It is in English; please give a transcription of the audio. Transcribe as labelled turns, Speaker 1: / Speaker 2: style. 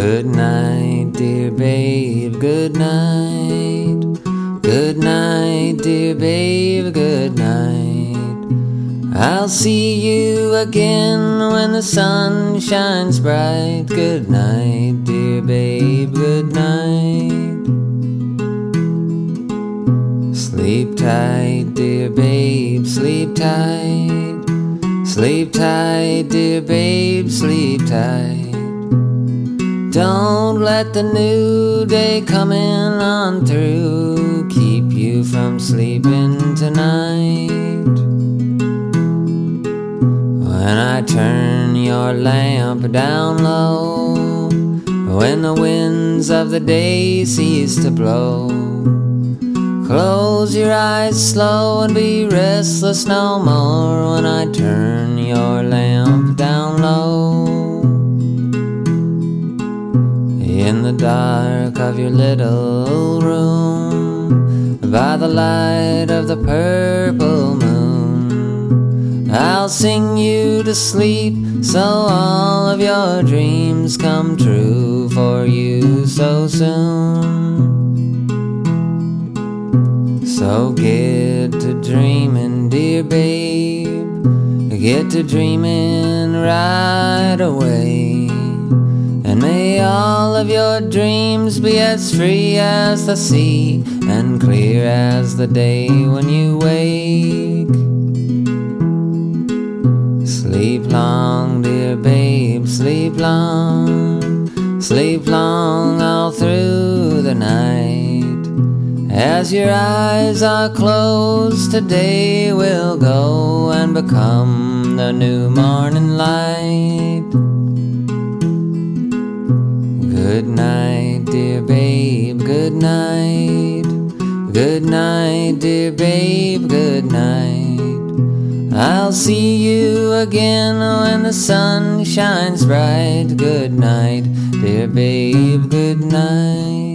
Speaker 1: Good night, dear babe, good night. Good night, dear babe, good night. I'll see you again when the sun shines bright. Good night, dear babe, good night. Sleep tight, dear babe, sleep tight. Sleep tight, dear babe, sleep tight. Don't let the new day coming on through keep you from sleeping tonight. When I turn your lamp down low, when the winds of the day cease to blow, close your eyes slow and be restless no more. When I turn your lamp down low, in the dark of your little room, by the light of the purple moon, I'll sing you to sleep so all of your dreams come true for you so soon. So get to dreaming, dear babe, get to dreaming right away. And may all of your dreams be as free as the sea and clear as the day when you wake. Sleep long, dear babe, sleep long. Sleep long all through the night. As your eyes are closed, today will go and become the new morning light. Good night, dear babe, good night. Good night, dear babe, good night. I'll see you again when the sun shines bright. Good night, dear babe, good night.